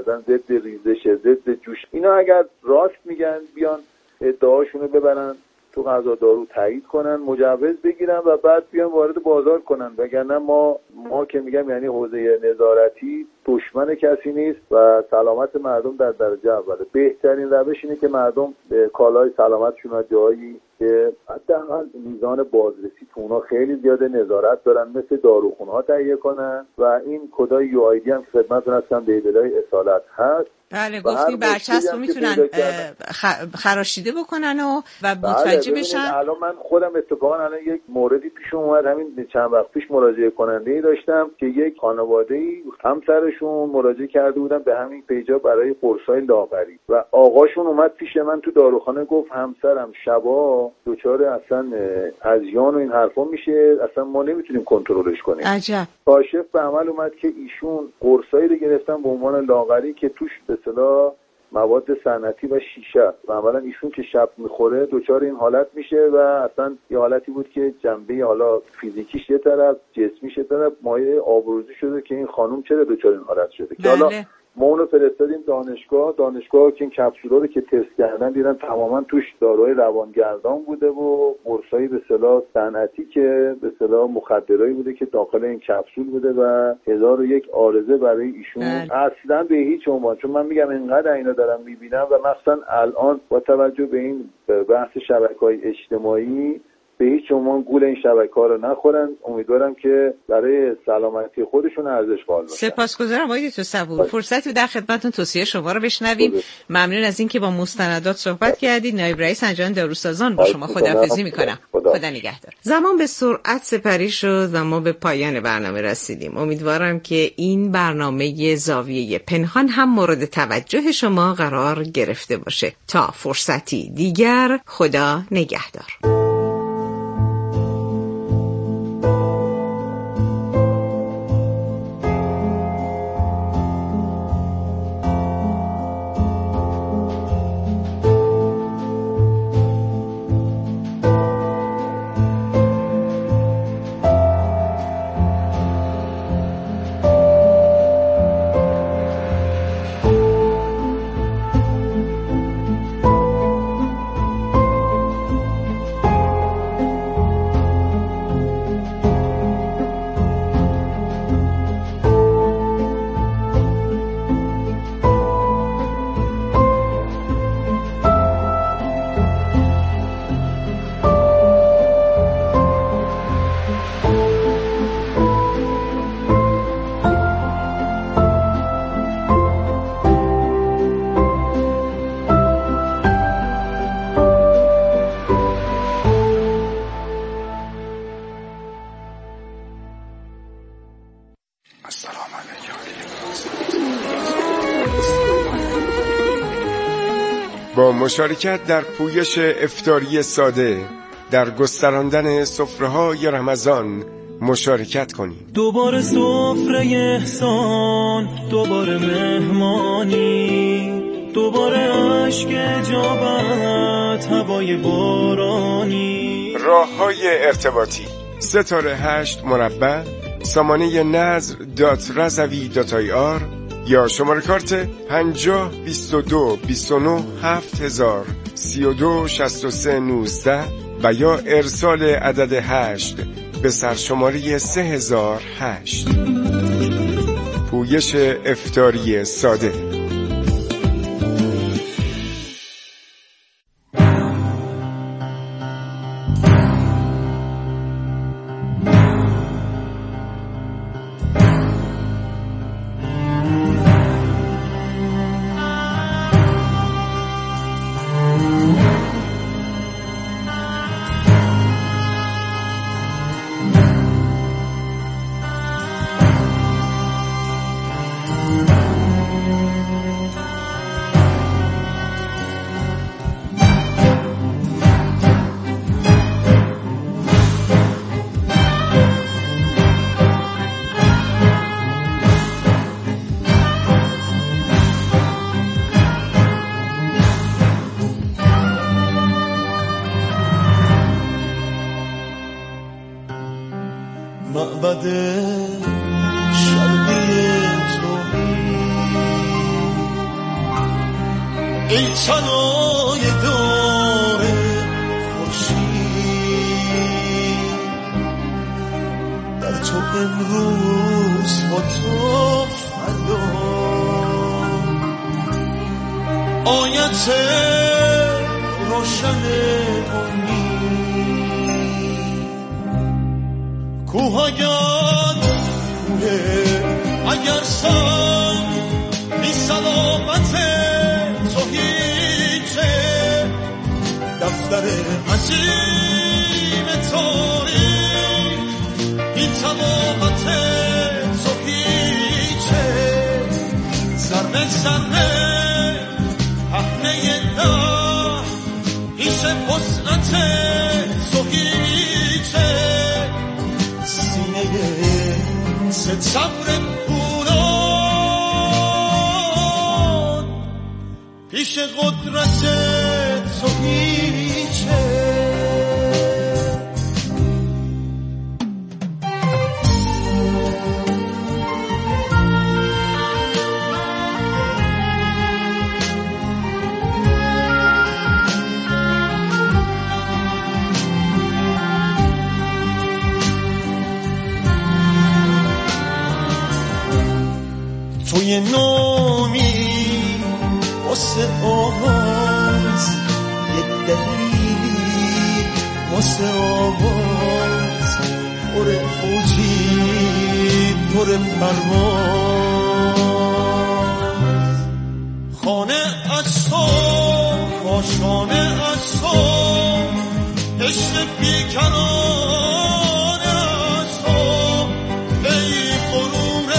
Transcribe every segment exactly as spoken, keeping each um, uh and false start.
مثلا ضد ریزش، ضد جوش، اینا اگر راست میگن بیان ادعاشونو ببرن تو قضا دارو تایید کنن، مجوز بگیرن و بعد بیان وارد بازار کنن. وگرنه ما ما که میگم یعنی حوزه نظارتی دشمن کسی نیست و سلامت مردم در درجه اوله. بهترین روش اینه که مردم کالای سلامتشون از جایی که حداقل میزان بازرسی تو اونا خیلی زیاده نظارت دارن مثل داروخونه‌ها تهیه کنن و این کدای یو آی دی هم خدمتتون هستم به دلای اصالت هست. بله گفتی برچسب رو میتونن خراشیده بکنن و و متوجه بله بشن. الان من خودم اتفاقا الان یک موردی پیش اومد، همین چند وقت پیش مراجعه کننده‌ای داشتم که یک خانواده‌ای همسرشون مراجعه کرده بودن به همین پیجا برای قرصای لاغری و آقاشون اومد پیش من تو داروخانه گفت همسرم شبا دچار اصلا هذیان و این حرفا میشه، اصلا ما نمیتونیم کنترلش کنیم. عجب. کاشف به عمل اومد که ایشون قرصایی رو گرفتن به عنوان لاغری که توش به اصطلاح مواد صنعتی و شیشه و عملا ایشون که شب میخوره دچار این حالت میشه و اصلا یه حالتی بود که جنبه حالا فیزیکیش یه طرف، جسمیش یه طرف، مایه آبروزی شده که این خانم چرا دچار این حالت شده. که حالا ما اونو فرستادیم دانشگاه دانشگاه که این کپسولا رو که تست کردن دیدن تماما توش داروهای روانگردان بوده و قرصایی به اصطلاح صنعتی که به اصطلاح مخدرایی بوده که داخل این کپسول بوده و هزار و یک عارضه برای ایشون. اصلا به هیچ عنوان، چون من میگم اینقدر اینا دارم میبینم و مثلا الان با توجه به این بحث شبکه‌های اجتماعی به هیچ عنوان گول این شبکه‌ها رو نخورن. امیدوارم که برای سلامتی خودشون ارزش قائل باشن. سپاسگزارم آقای تصور. فرصتی در خدمتتون توصیه شما رو بشنویم. ممنون از اینکه با مستندات صحبت کردید. نایب رئیس انجمن داروسازان با شما خداحافظی میکنم. خدا, خدا نگهدار. زمان به سرعت سپری شد و ما به پایان برنامه رسیدیم. امیدوارم که این برنامه زاویه پنهان هم مورد توجه شما قرار گرفته باشه. تا فرصتی دیگر، خدا نگهدار. با مشارکت در پویش افطاری ساده در گستراندن سفره‌های رمضان مشارکت کنید. دوباره سفره احسان، دوباره مهمانی، دوباره عشق اجابت، هوای بارانی. راه‌های ارتباطی ستاره هشت مربع سامانه نظر دات رضوی دات آی آر یا شماره کارت پنجاه بیست و دو بیست و نه هفت هزار سی و دو شصت و سه نوزده و یا ارسال عدد هشت به سرشماره سه هزار هشت. پویش افطاری ساده. معبد شرقی توحید ای طلای دار خورشید، در تو امروز با تو فردا آیت روشن امید. کوه اگر کوه اگر سم بی سلامت تو هیچه، دفتر عظیم تاریخ بی تمامت تو هیچه، ذره ذره پهنه نه پیش وسعت تو هیچه، سینه ستبر پولان پیش قدرت تو هیچه. توی نامی واسه آواز، یک دلیلی واسه آواز، پر اوجی پر پرواز، خانه از تو کاشانه از تو، عشق بیکرانه از تو، ای غرور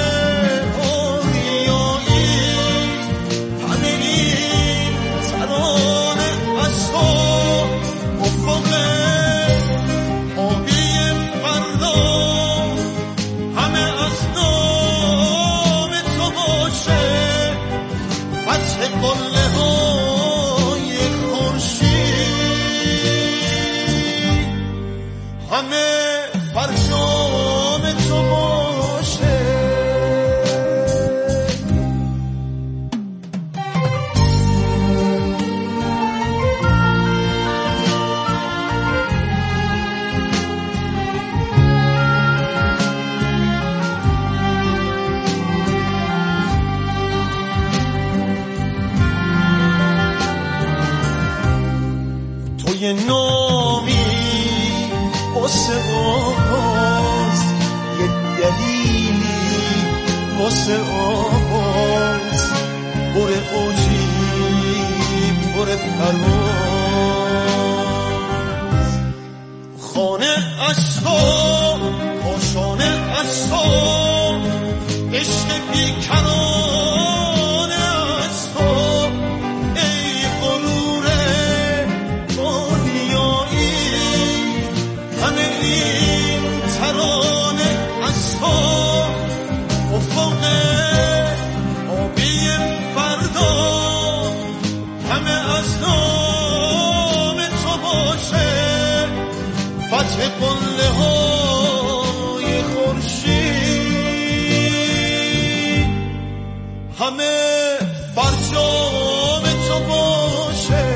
نامی واسه آواز، یک دلیلی واسه آواز، پر اوجی پر پرواز، خانه از تو کاشانه از تو، عشق بیکرانه از تو، ای غرور ترانه از تو، افق آبی فردا همه از نام تو باشه، فتح قله های خورشید همه فرجام تو باشه.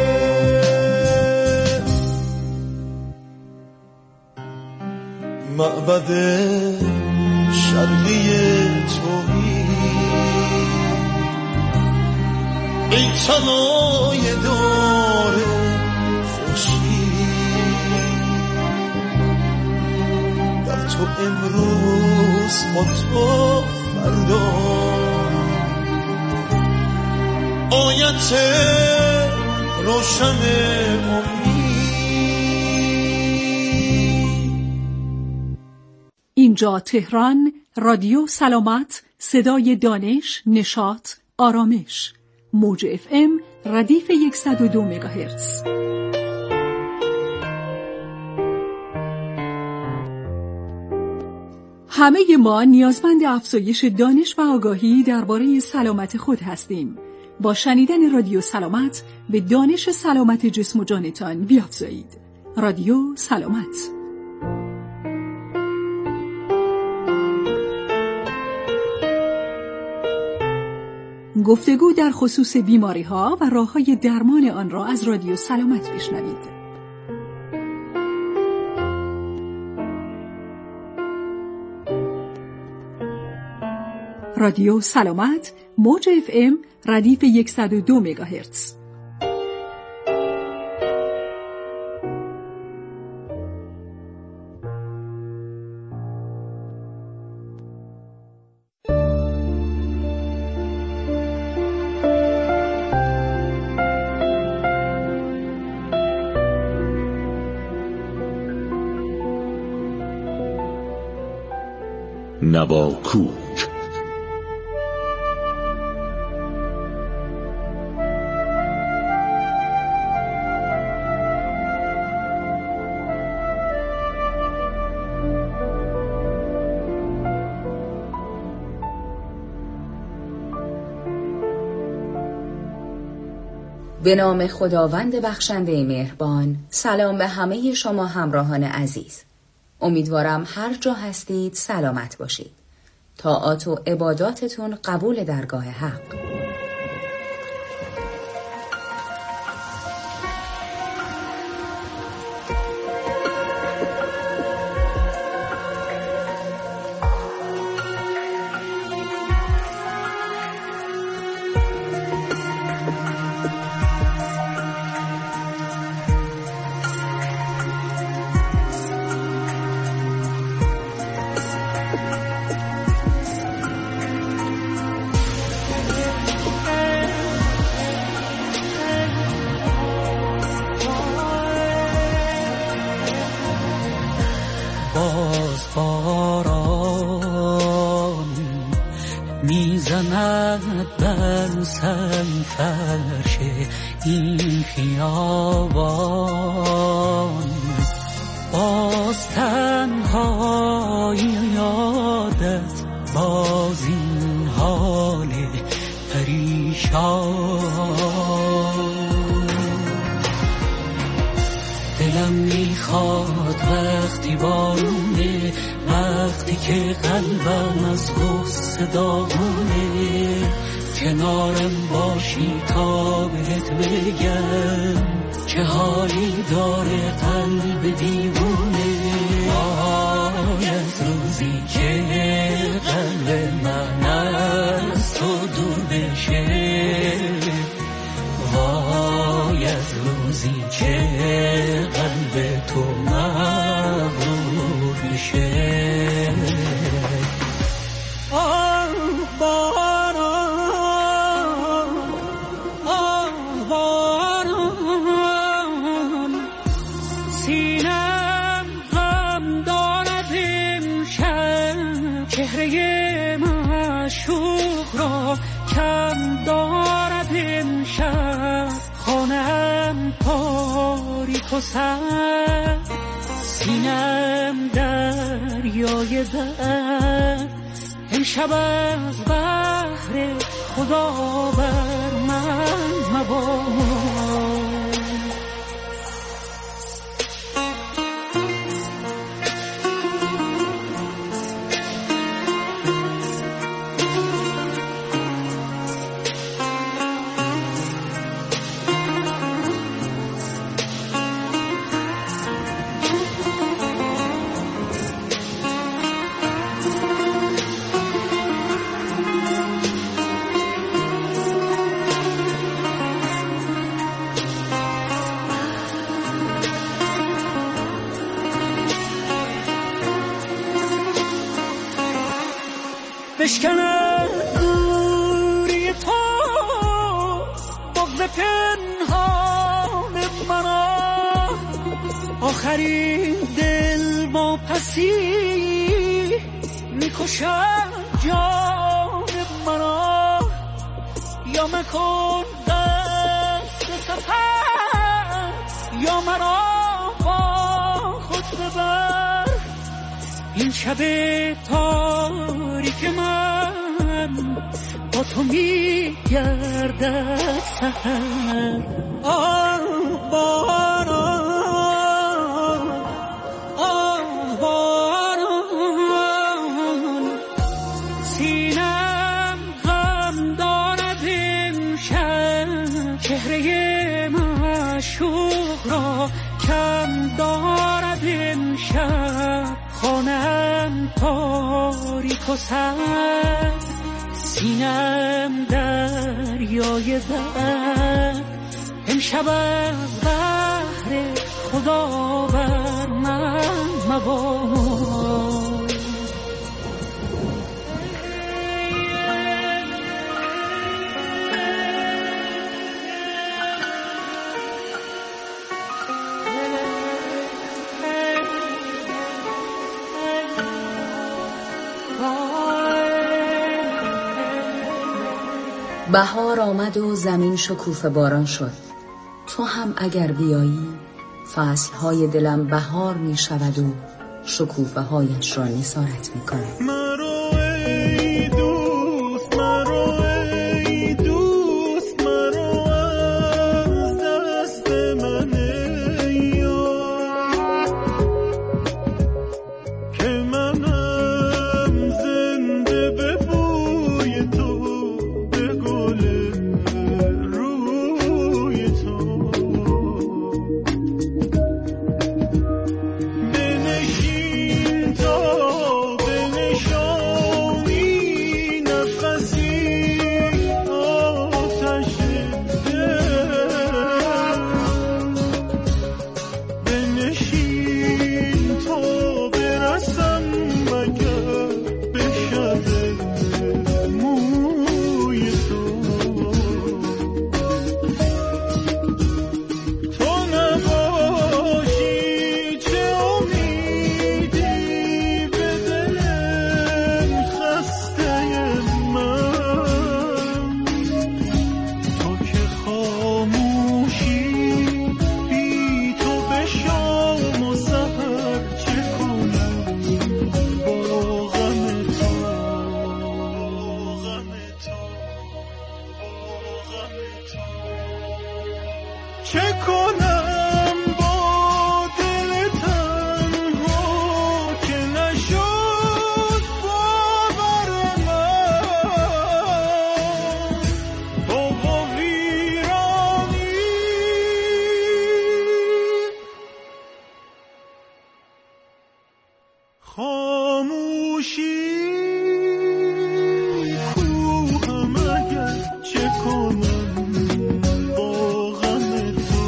معبد شرقی تویی، ای طلای دار خورشید، در تو امروز با تو فردا آیت روشن امید. اینجا تهران، رادیو سلامت، صدای دانش، نشاط، آرامش، موج اف ام ردیف صد و دو مگاهرتز. همه ما نیازمند افزایش دانش و آگاهی درباره سلامت خود هستیم. با شنیدن رادیو سلامت به دانش سلامت جسم و جانتان بیافزایید. رادیو سلامت. گفتگو در خصوص بیماری ها و راه های درمان آن را از رادیو سلامت بشنوید. رادیو سلامت، موج اف ام، ردیف صد و دو مگاهرتز. نواکوک. به نام خداوند بخشنده مهربان. سلام به همه شما همراهان عزیز. امیدوارم هر جا هستید سلامت باشید. طاعات و عباداتتون قبول درگاه حق. میزند بر سرفرش این خیابان، باز تنهایی یادت، باز این حال پریشان. دلم میخواد وقتی بارونه، وقتی که قلبم از غصه داغونه، کنارم باشی تا بهت بگم چه حالی داره قلب دیوونه. وای از روزی که قلب من از تو دور بشه، وای از روزی که قلب تو مغرور بشه. آه باران، آه باران، سینم غم دارد امشب، چهره معشوق را کم دارد امشب، خانم تاریک و سر، سینم دریای درد، امشب از بحر خدا بر من مباد. بشکنه دوری تو بغض پنهان منو، آخرین دل با پسی میکشد جان منو. یا مکن دست سفر، یا مرا با خود ببر، این شب تاریک من با تو میگردد سحر. آه باران، آه باران، سینم غم دارد چهره معشوق را کم دارد این شب، خانم تاریک و سرد، سینم دریای درد. امشب از بحر خدا بر من مباد. بهار آمد و زمین شکوفه باران شد. تو هم اگر بیایی فصلهای دلم بهار می شود و شکوفه هایش را نثارت می کند. مرو ای دوست، مرو ای دوست، مرو از دست من یار، که منم زنده به بوی تو، به گل روی تو. بنشین تا بنشانی نفسی آتش دل، بنشین تا برسم مگر به شب موی تو. تو نباشی چه امیدی به دل خسته من، تو که خاموشی بی تو به شام و سحر، چه کنم با غم تو، غم تو، غم تو. چه کنم با دل تنها که نشد باور من، بابا ویرانی خاموشی کوهم اگر، چه کنم با غم تو.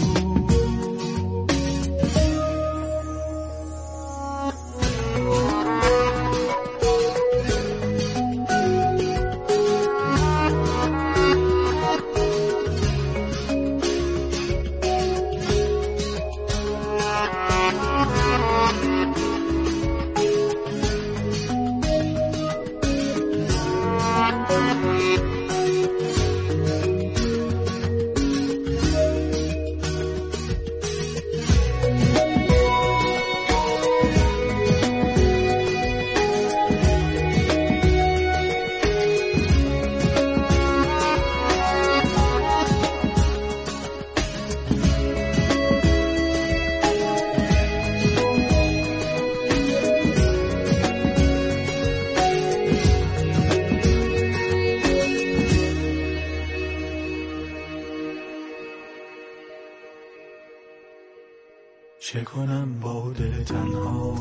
چه کنم با دل تنها،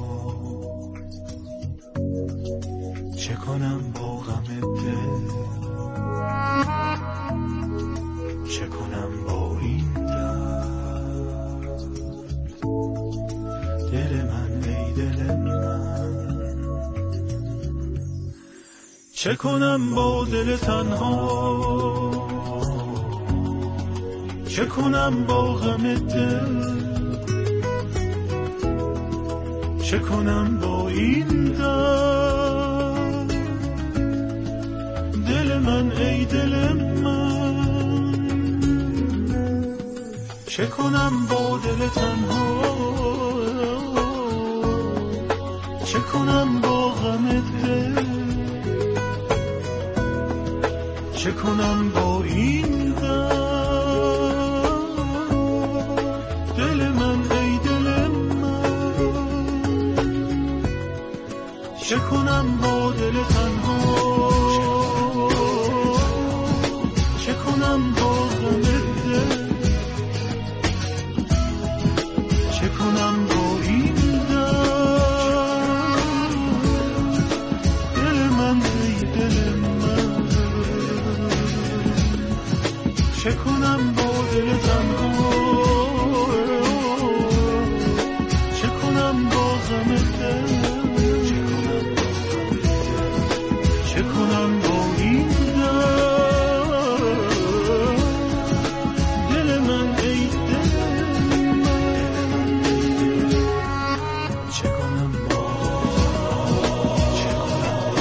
چه کنم با غم دل، چه کنم با این درد. دل من ای دل من، چه کنم با دل تنها، چه کنم با غم دل، چه کنم با این درد. دل من ای دل من، چه کنم با دل تنها، چه کنم با غم دل، چه کنم با این درد. دل من ای دل من، چه کنم با دل تنها، چه کنم با غم دل. چه کنم با دل تنها، چه کنم با غم دل، چه کنم با این دل من، ای دل من، چه کنم با چه کنم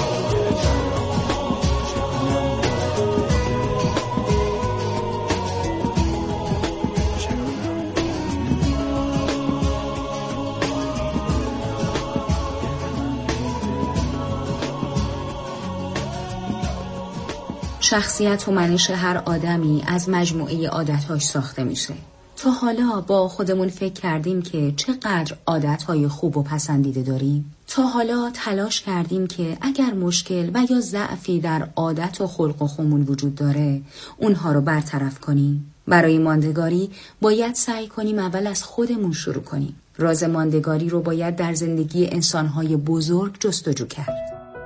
شخصیت و منش هر آدمی از مجموعه عادتهاش ساخته میشه. تا حالا با خودمون فکر کردیم که چقدر عادتهای خوب و پسندیده داریم؟ تا حالا تلاش کردیم که اگر مشکل و یا ضعفی در عادت و خلق و خومون وجود داره اونها رو برطرف کنیم؟ برای ماندگاری باید سعی کنیم اول از خودمون شروع کنیم. راز ماندگاری رو باید در زندگی انسانهای بزرگ جستجو کرد.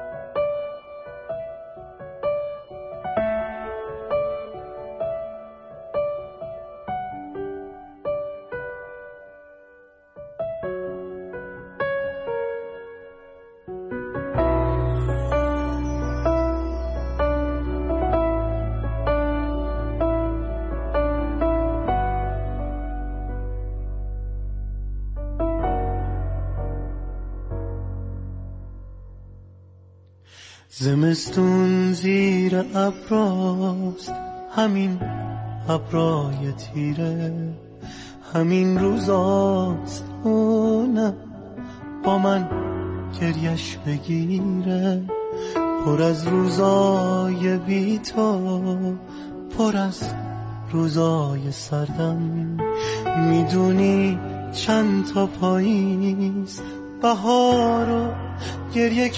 زمستون زیر ابراست، همین ابرای تیره، همین روزاست اونم با من گریش بگیره، پر از روزای بی تو، پر از روزای سردم، میدونی چند تا پاییز بهارو گریه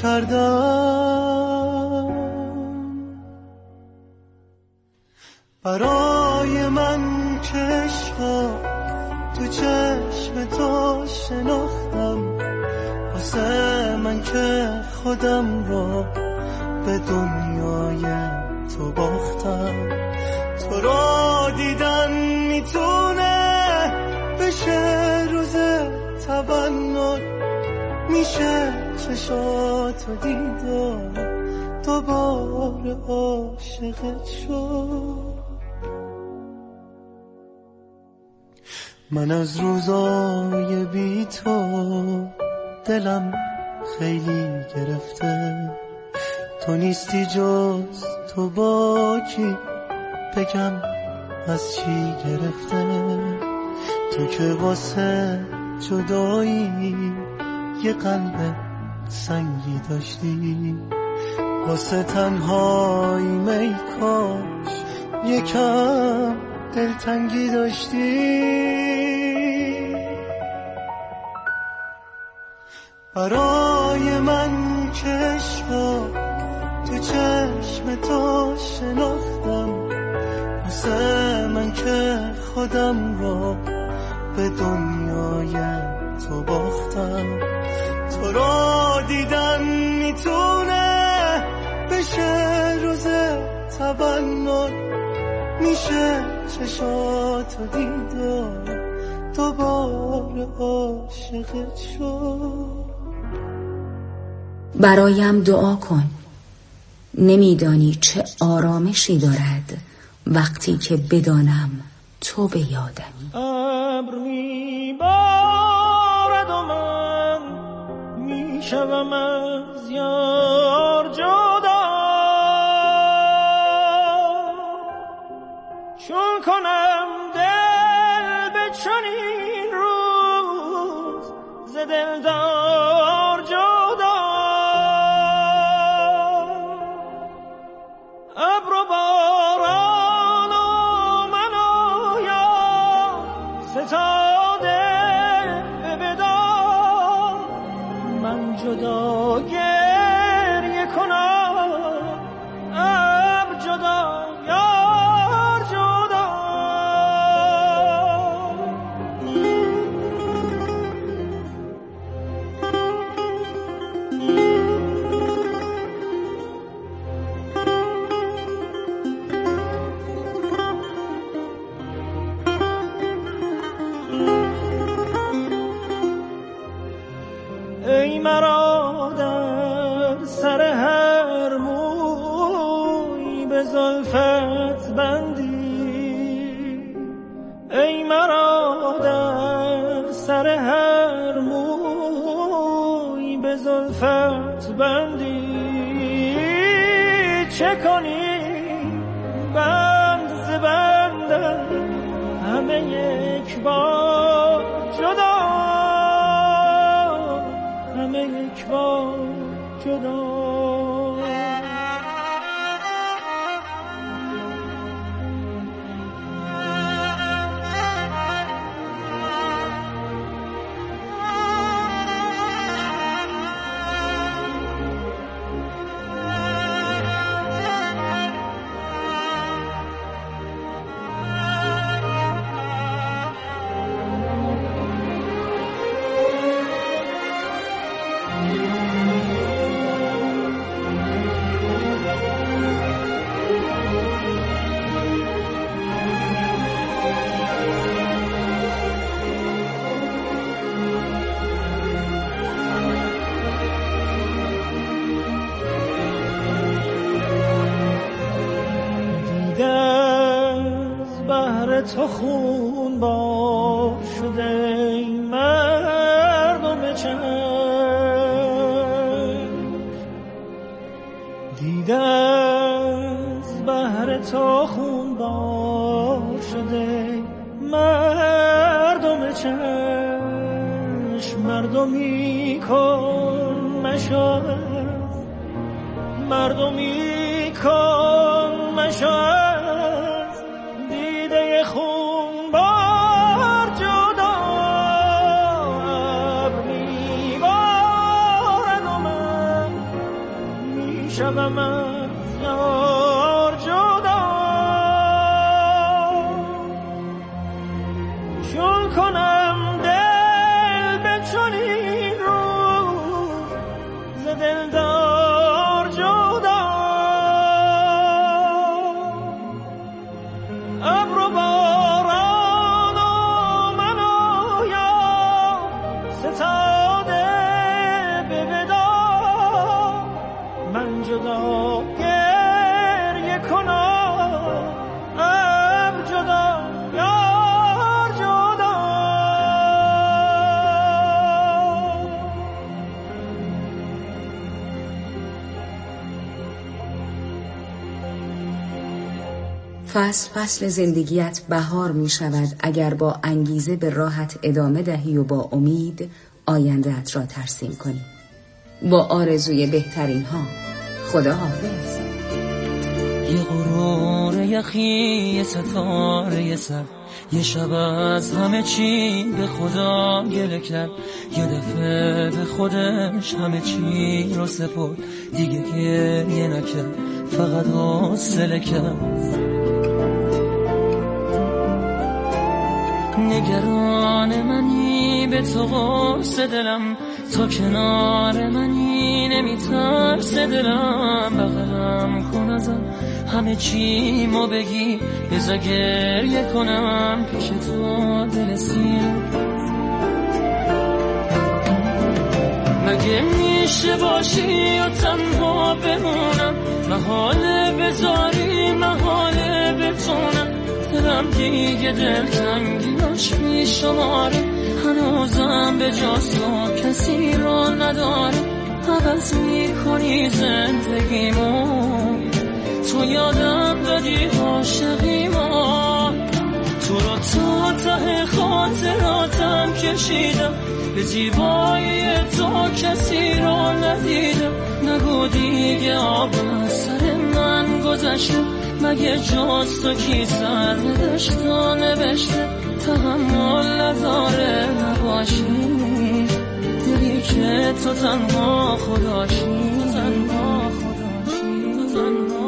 کردم، برای من کشفا تو چشم تو شناختم، واسه من که خودم رو به دنیای تو باختم، تو رو دیدن میتونه بشه روز تولد، میشه چشاتو دید و دوباره عاشقت شد. من از روزای بی تو دلم خیلی گرفته، تو نیستی جز تو با کی بگم از چی گرفته، تو که واسه جدایی یه قلب سنگی داشتی، واسه تنهایی می کاش یکم دلتنگی داشتی، برای من کشفا تو چشم تو شناختم، واسه من که خودم رو به دنیای تو باختم، تو رو دیدن میتونه بشه روز تولد، میشه چشاتو دید و دوباره عاشقت شد. برایم دعا کن، نمیدانی چه آرامشی دارد وقتی که بدانم تو به یادمی. ابر میبارد و من میشوم از یار جدا، چون کنم دل به چنین روز ز دلدار جدا، ابر و باران و من و یار ستاده به وداع، من جدا گریه کنم، ابر جدا یار جدا. بندی چه کنی بند ز بندم همه یک بار جدا همه یک بار جدا تو خون با شده مردم چشم دیده از بهر تو خون با شده مردم چشم مردمی کن مشاهد مردمی کن مشاهد خون بار جدا ابری بارد و من میشوم از یار جدا چون کنم دل به چنین روز ز دلدار جدا ابر و باران و من و یا ستاده به ودا من جدا گریه کنم ابر جدا یار جدا فصل فصل زندگیت بهار می شود اگر با انگیزه به راحت ادامه دهی و با امید آینده‌ات را ترسیم کنی. با آرزوی بهترین ها. خدا حافظ. یه غرور یخی، یه ستاره سر، یه شب از همه چی به خدا گله کرد، یه دفعه به خودش همه چی رو سپرد، دیگه گریه نکرد، فقط حوصله کرد. نگران منی به تو قرص دلم، تو کنار منی نمیترس دلم، بغلم کن ازم همه چی مو بگی، بذار گریه کنم پیش تو دل سیر. مگه میشه باشی و تنها بمونم، محاله بذاری محاله بتونم، دلم دیگه دلتنگیاش میشماره، هنوزم به جز تو کسی را نداره، عوض میکنی زندگیمو، تو یادم دادی عاشقیمو، تو رو تا ته خاطراتم کشیدم، به زیبایی تو کسی را ندیدم، نگو دیگه آب از سر من گذشته، مگه جز تو کی سر نداشتا نوشته، تحمل نداره نباشی، دلی که تو تنها خداشی، تنها خداشی، تنها